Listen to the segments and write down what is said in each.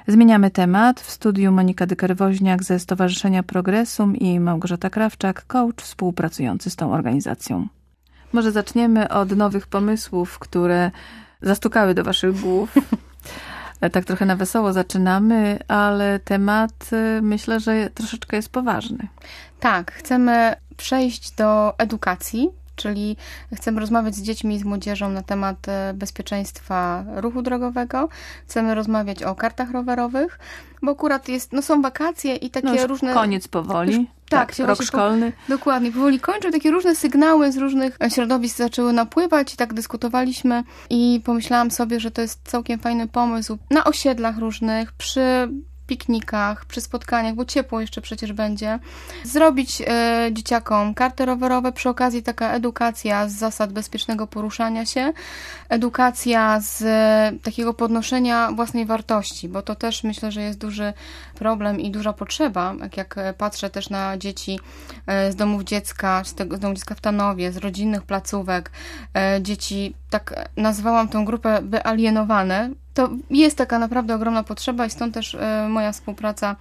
Zmieniamy temat. W studiu Monika Dyker-Woźniak ze Stowarzyszenia Progresum i Małgorzata Krawczak, coach współpracujący z tą organizacją. Może zaczniemy od nowych pomysłów, które zastukały do waszych głów. Tak trochę na wesoło zaczynamy, ale temat myślę, że troszeczkę jest poważny. Tak, chcemy przejść do edukacji, czyli chcemy rozmawiać z dziećmi i z młodzieżą na temat bezpieczeństwa ruchu drogowego. Chcemy rozmawiać o kartach rowerowych, bo akurat są wakacje i takie różne... koniec powoli. Już, tak, rok szkolny. Dokładnie, powoli kończą. Takie różne sygnały z różnych środowisk zaczęły napływać i tak dyskutowaliśmy i pomyślałam sobie, że to jest całkiem fajny pomysł na osiedlach różnych, przy piknikach, przy spotkaniach, bo ciepło jeszcze przecież będzie. Zrobić dzieciakom karty rowerowe, przy okazji taka edukacja z zasad bezpiecznego poruszania się, edukacja z takiego podnoszenia własnej wartości, bo to też myślę, że jest duży problem i duża potrzeba, jak patrzę też na dzieci z domów dziecka, z domu dziecka w Tanowie, z rodzinnych placówek, dzieci, tak nazwałam tę grupę wyalienowane. To jest taka naprawdę ogromna potrzeba i stąd też moja współpraca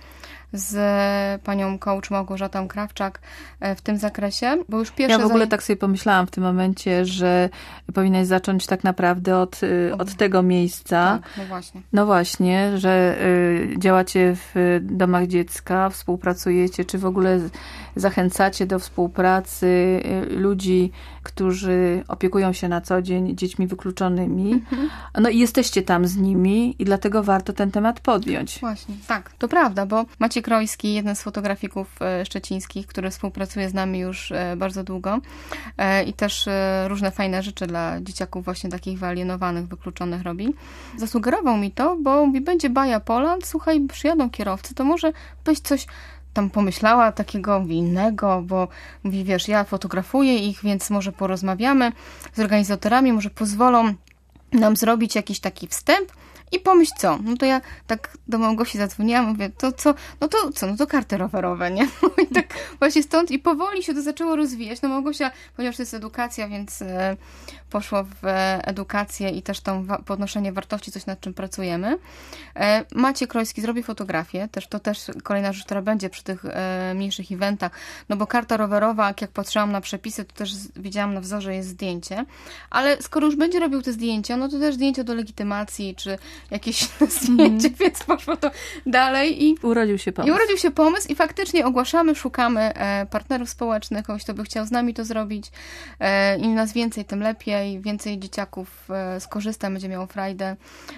z panią coach Małgorzatą Krawczak w tym zakresie, bo już pierwsze... Ja w ogóle tak sobie pomyślałam w tym momencie, że powinnaś zacząć tak naprawdę od tego miejsca. Tak, no właśnie. No właśnie, że działacie w domach dziecka, współpracujecie, czy w ogóle zachęcacie do współpracy ludzi, którzy opiekują się na co dzień dziećmi wykluczonymi. No i jesteście tam z nimi i dlatego warto ten temat podjąć. Właśnie, tak, to prawda, bo Maciek Rojski, jeden z fotografików szczecińskich, który współpracuje z nami już bardzo długo i też różne fajne rzeczy dla dzieciaków właśnie takich wyalienowanych, wykluczonych robi. Zasugerował mi to, bo mówi, będzie Baja Poland, słuchaj, przyjadą kierowcy, to może byś coś tam pomyślała takiego innego, bo mówi, wiesz, ja fotografuję ich, więc może porozmawiamy z organizatorami, może pozwolą nam zrobić jakiś taki wstęp i pomyśl co. No to ja tak do Małgosi zadzwoniłam, mówię, to co? No to karty rowerowe, nie? No i tak właśnie stąd i powoli się to zaczęło rozwijać. No Małgosia, ponieważ to jest edukacja, więc poszło w edukację i też tą podnoszenie wartości, coś nad czym pracujemy. Maciek Rojski zrobi fotografię, to też kolejna rzecz, która będzie przy tych mniejszych eventach, no bo karta rowerowa, jak patrzyłam na przepisy, to też widziałam na wzorze jest zdjęcie, ale skoro już będzie robił te zdjęcia, no to też zdjęcia do legitymacji, czy jakieś zdjęcie, więc poszło to dalej i urodził się pomysł i faktycznie ogłaszamy, szukamy partnerów społecznych, kogoś, kto by chciał z nami to zrobić. Im nas więcej, tym lepiej. Więcej dzieciaków skorzysta, będzie miało frajdę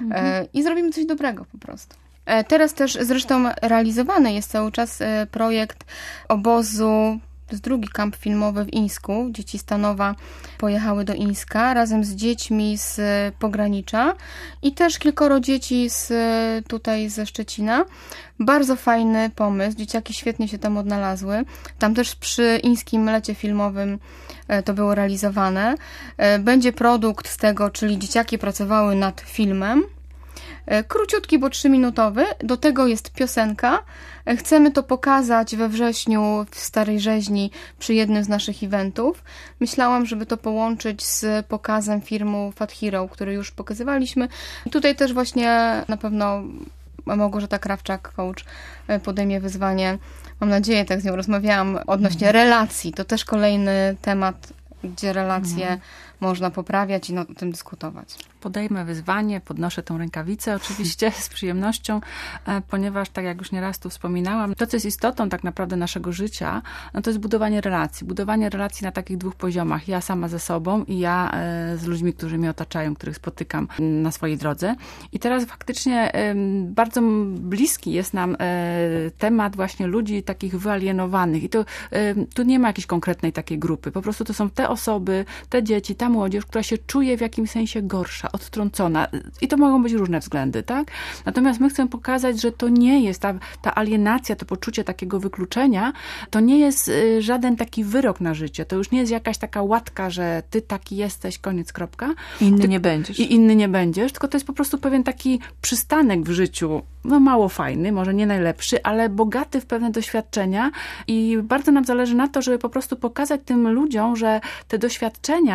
i zrobimy coś dobrego po prostu. Teraz też zresztą realizowany jest cały czas projekt obozu. To jest drugi kamp filmowy w Ińsku. Dzieci z Tanowa pojechały do Ińska razem z dziećmi z pogranicza i też kilkoro dzieci tutaj ze Szczecina. Bardzo fajny pomysł. Dzieciaki świetnie się tam odnalazły. Tam też przy Ińskim Lecie Filmowym to było realizowane. Będzie produkt z tego, czyli dzieciaki pracowały nad filmem. Króciutki, bo 3-minutowy. Do tego jest piosenka. Chcemy to pokazać we wrześniu w Starej Rzeźni przy jednym z naszych eventów. Myślałam, żeby to połączyć z pokazem filmu Fat Hero, który już pokazywaliśmy. I tutaj też właśnie na pewno Małgorzata Krawczak, coach, podejmie wyzwanie. Mam nadzieję, tak z nią rozmawiałam odnośnie relacji. To też kolejny temat, gdzie relacje można poprawiać i o tym dyskutować. Podejmę wyzwanie, podnoszę tą rękawicę oczywiście z przyjemnością, ponieważ tak jak już nieraz tu wspominałam, to co jest istotą tak naprawdę naszego życia, no to jest budowanie relacji. Budowanie relacji na takich dwóch poziomach. Ja sama ze sobą i ja z ludźmi, którzy mnie otaczają, których spotykam na swojej drodze. I teraz faktycznie bardzo bliski jest nam temat właśnie ludzi takich wyalienowanych. I to tu nie ma jakiejś konkretnej takiej grupy. Po prostu to są te osoby, te dzieci, ta młodzież, która się czuje w jakimś sensie gorsza, odtrącona. I to mogą być różne względy, tak? Natomiast my chcemy pokazać, że to nie jest ta alienacja, to poczucie takiego wykluczenia, to nie jest żaden taki wyrok na życie. To już nie jest jakaś taka łatka, że ty taki jesteś, koniec, kropka. Inny nie będziesz. I inny nie będziesz, tylko to jest po prostu pewien taki przystanek w życiu, no mało fajny, może nie najlepszy, ale bogaty w pewne doświadczenia i bardzo nam zależy na to, żeby po prostu pokazać tym ludziom, że te doświadczenia czasami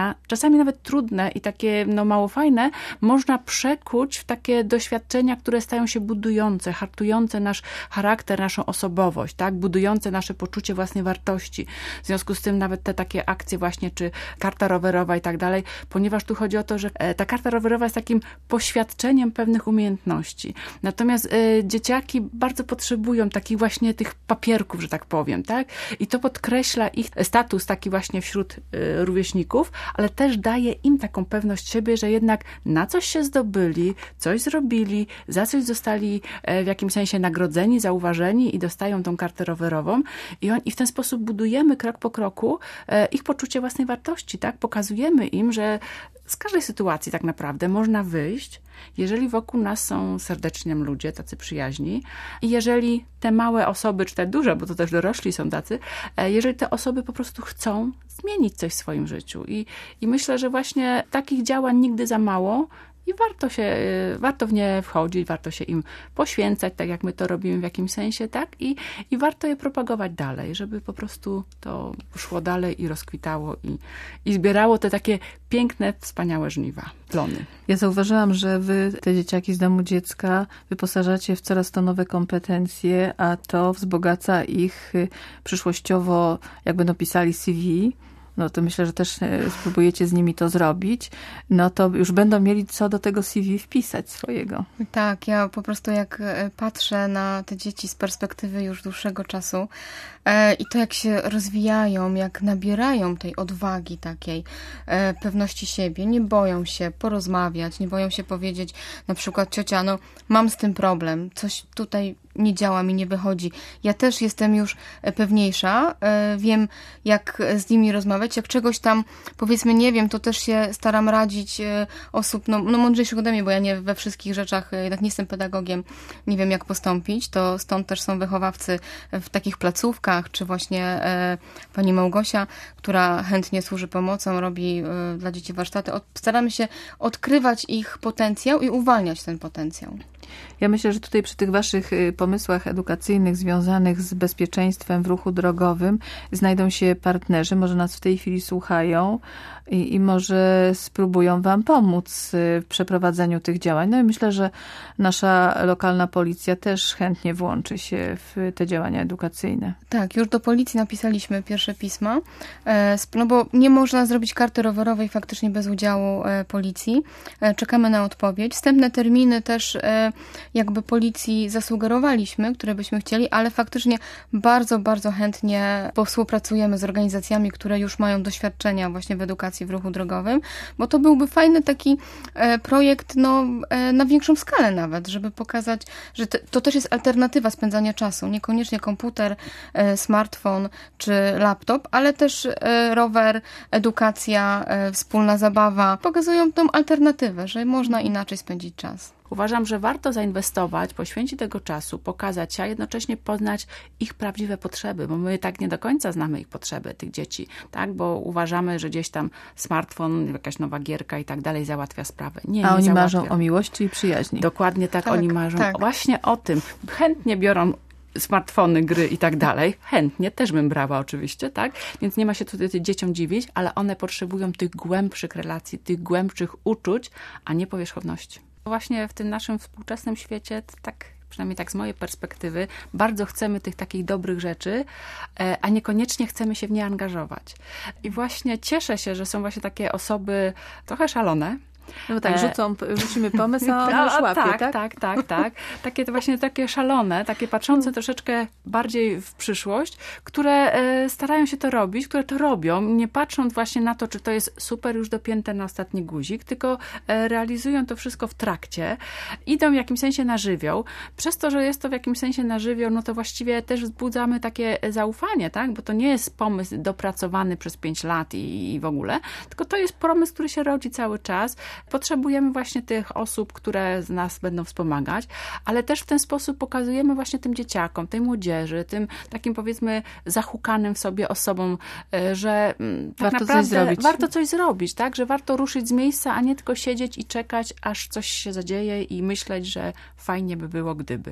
czasami nawet trudne i takie mało fajne, można przekuć w takie doświadczenia, które stają się budujące, hartujące nasz charakter, naszą osobowość, tak? Budujące nasze poczucie własnej wartości. W związku z tym nawet te takie akcje właśnie, czy karta rowerowa i tak dalej, ponieważ tu chodzi o to, że ta karta rowerowa jest takim poświadczeniem pewnych umiejętności. Natomiast dzieciaki bardzo potrzebują takich właśnie tych papierków, że tak powiem, tak? I to podkreśla ich status taki właśnie wśród rówieśników, ale też daje im taką pewność siebie, że jednak na coś się zdobyli, coś zrobili, za coś zostali w jakimś sensie nagrodzeni, zauważeni i dostają tą kartę rowerową i w ten sposób budujemy krok po kroku ich poczucie własnej wartości, tak? Pokazujemy im, że z każdej sytuacji tak naprawdę można wyjść, jeżeli wokół nas są serdeczni ludzie, tacy przyjaźni i jeżeli te małe osoby, czy te duże, bo to też dorośli są tacy, jeżeli te osoby po prostu chcą zmienić coś w swoim życiu. I myślę, że właśnie takich działań nigdy za mało i warto w nie wchodzić, warto się im poświęcać, tak jak my to robimy w jakimś sensie, tak? I warto je propagować dalej, żeby po prostu to szło dalej i rozkwitało i zbierało te takie piękne, wspaniałe żniwa, plony. Ja zauważyłam, że wy te dzieciaki z domu dziecka wyposażacie w coraz to nowe kompetencje, a to wzbogaca ich przyszłościowo, jak będą pisali CV, no to myślę, że też spróbujecie z nimi to zrobić, no to już będą mieli co do tego CV wpisać swojego. Tak, ja po prostu jak patrzę na te dzieci z perspektywy już dłuższego czasu i to jak się rozwijają, jak nabierają tej odwagi takiej, pewności siebie, nie boją się porozmawiać, nie boją się powiedzieć na przykład ciocia, no mam z tym problem, coś tutaj nie działa mi, nie wychodzi. Ja też jestem już pewniejsza, wiem jak z nimi rozmawiać, jak czegoś tam powiedzmy nie wiem, to też się staram radzić osób mądrzejszych ode mnie, bo ja nie we wszystkich rzeczach, jednak nie jestem pedagogiem, nie wiem jak postąpić, to stąd też są wychowawcy w takich placówkach, czy właśnie pani Małgosia, która chętnie służy pomocą, robi dla dzieci warsztaty. Staramy się odkrywać ich potencjał i uwalniać ten potencjał. Ja myślę, że tutaj przy tych waszych pomysłach edukacyjnych związanych z bezpieczeństwem w ruchu drogowym znajdą się partnerzy, może nas w tej chwili słuchają i może spróbują wam pomóc w przeprowadzeniu tych działań. No i myślę, że nasza lokalna policja też chętnie włączy się w te działania edukacyjne. Tak, już do policji napisaliśmy pierwsze pisma, no bo nie można zrobić karty rowerowej faktycznie bez udziału policji. Czekamy na odpowiedź. Wstępne terminy też jakby policji zasugerowaliśmy, które byśmy chcieli, ale faktycznie bardzo, bardzo chętnie współpracujemy z organizacjami, które już mają doświadczenia właśnie w edukacji w ruchu drogowym, bo to byłby fajny taki projekt na większą skalę nawet, żeby pokazać, że to też jest alternatywa spędzania czasu. Niekoniecznie komputer, smartfon czy laptop, ale też rower, edukacja, wspólna zabawa. Pokazują tą alternatywę, że można inaczej spędzić czas. Uważam, że warto zainwestować, poświęcić tego czasu, pokazać się, a jednocześnie poznać ich prawdziwe potrzeby, bo my tak nie do końca znamy ich potrzeby, tych dzieci, tak? Bo uważamy, że gdzieś tam smartfon, jakaś nowa gierka i tak dalej załatwia sprawę. Nie, oni załatwia. Marzą o miłości i przyjaźni. Dokładnie tak, oni marzą właśnie o tym. Chętnie biorą smartfony, gry i tak dalej. Chętnie, też bym brała oczywiście, tak? Więc nie ma się tutaj dzieciom dziwić, ale one potrzebują tych głębszych relacji, tych głębszych uczuć, a nie powierzchowności. Właśnie w tym naszym współczesnym świecie, tak przynajmniej tak z mojej perspektywy, bardzo chcemy tych takich dobrych rzeczy, a niekoniecznie chcemy się w nie angażować. I właśnie cieszę się, że są właśnie takie osoby trochę szalone. No tak, rzucimy pomysł, a on już łapie, tak. Takie to właśnie takie szalone, takie patrzące troszeczkę bardziej w przyszłość, które starają się to robić, które to robią, nie patrząc właśnie na to, czy to jest super już dopięte na ostatni guzik, tylko realizują to wszystko w trakcie, idą w jakimś sensie na żywioł. Przez to, że jest to w jakimś sensie na żywioł, no to właściwie też wzbudzamy takie zaufanie, tak? Bo to nie jest pomysł dopracowany przez 5 lat i w ogóle, tylko to jest pomysł, który się rodzi cały czas. Potrzebujemy właśnie tych osób, które z nas będą wspomagać, ale też w ten sposób pokazujemy właśnie tym dzieciakom, tej młodzieży, tym takim powiedzmy zahukanym w sobie osobom, że tak naprawdę warto coś zrobić, tak? Że warto ruszyć z miejsca, a nie tylko siedzieć i czekać, aż coś się zadzieje i myśleć, że fajnie by było, gdyby.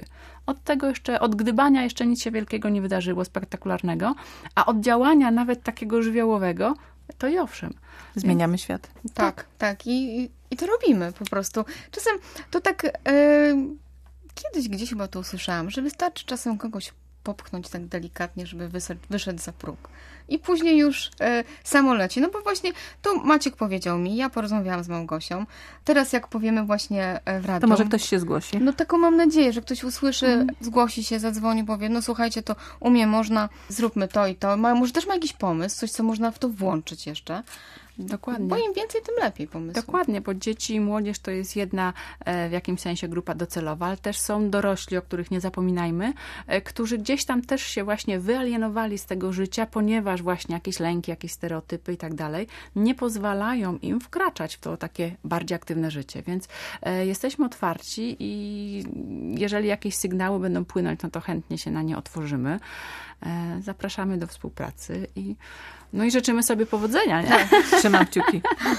Od gdybania jeszcze nic się wielkiego nie wydarzyło, spektakularnego, a od działania nawet takiego żywiołowego to i owszem. Zmieniamy świat. Tak. I to robimy po prostu. Czasem to tak... Kiedyś gdzieś chyba to usłyszałam, że wystarczy czasem kogoś popchnąć tak delikatnie, żeby wyszedł za próg. I później już samo leci. No bo właśnie to Maciek powiedział mi, ja porozmawiałam z Małgosią. Teraz jak powiemy właśnie w radiu... To może ktoś się zgłosi. No taką mam nadzieję, że ktoś usłyszy, zgłosi się, zadzwoni, powie, no słuchajcie, to u mnie można, zróbmy to i to. Może też ma jakiś pomysł, coś, co można w to włączyć jeszcze. Dokładnie. Bo im więcej, tym lepiej pomysłów. Dokładnie, bo dzieci i młodzież to jest jedna w jakimś sensie grupa docelowa, ale też są dorośli, o których nie zapominajmy, którzy gdzieś tam też się właśnie wyalienowali z tego życia, ponieważ właśnie jakieś lęki, jakieś stereotypy i tak dalej nie pozwalają im wkraczać w to takie bardziej aktywne życie. Więc jesteśmy otwarci i jeżeli jakieś sygnały będą płynąć, no to chętnie się na nie otworzymy. Zapraszamy do współpracy i życzymy sobie powodzenia, nie? Trzymam kciuki.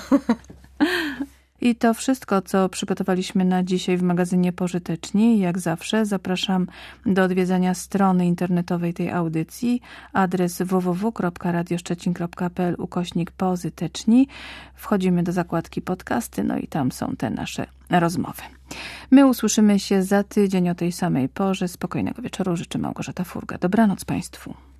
I to wszystko, co przygotowaliśmy na dzisiaj w magazynie Pożyteczni. Jak zawsze zapraszam do odwiedzania strony internetowej tej audycji. Adres www.radioszczecin.pl/pozyteczni. Wchodzimy do zakładki podcasty, no i tam są te nasze rozmowy. My usłyszymy się za tydzień o tej samej porze. Spokojnego wieczoru życzy Małgorzata Furga. Dobranoc Państwu.